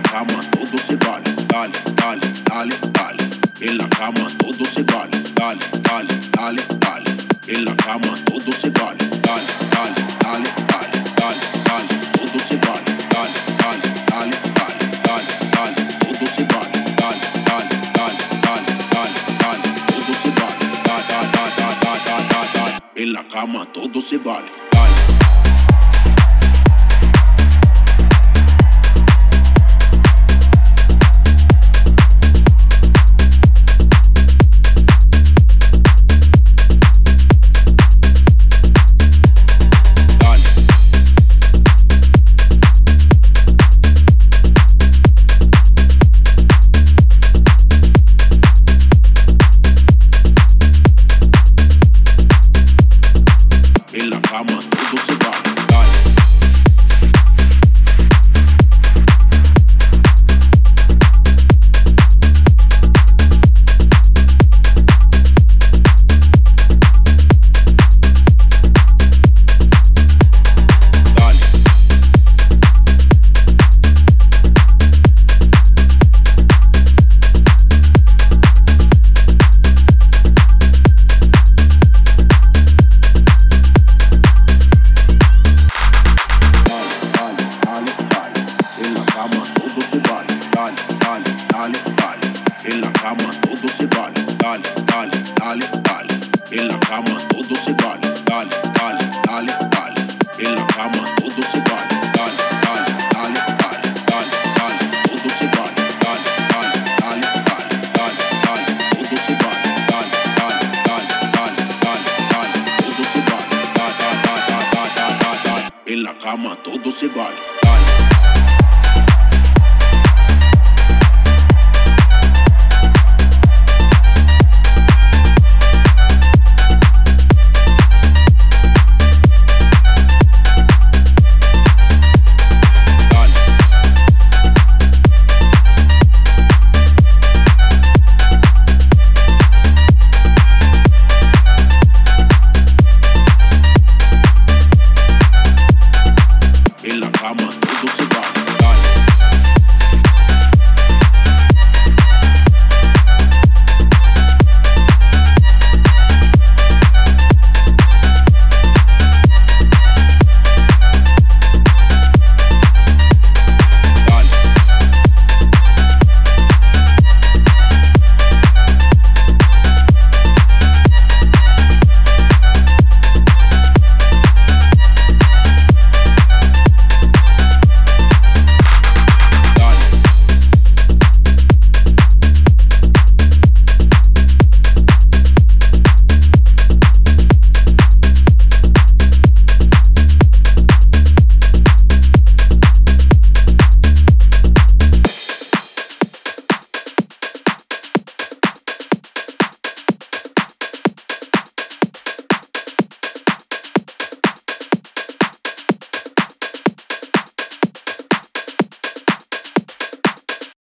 cama todo se vale, dale, dale, dale, dale. En la cama todo se vale, dale, dale, dale, dale. En la cama todo se vale, dale, dale, dale, dale, dale, dale. Todo se vale, dale, dale, dale, dale, dale, dale. Todo se vale, dale, dale, dale, dale, dale, dale. Todo se vale, dale, dale, dale, dale, dale. En la cama todo se vale, dale. En la cama todo se vale, dale, dale, dale, dale. En la cama todo se vale, dale, dale, dale, dale. En la cama todo se vale, dale, dale, dale, dale, dale, dale. Todo se vale, dale, dale, dale, dale, dale, dale. Todo se vale, dale, dale, dale, dale, dale, dale. Todo se vale, dale, dale, dale, dale, dale. En la cama todo se vale, dale.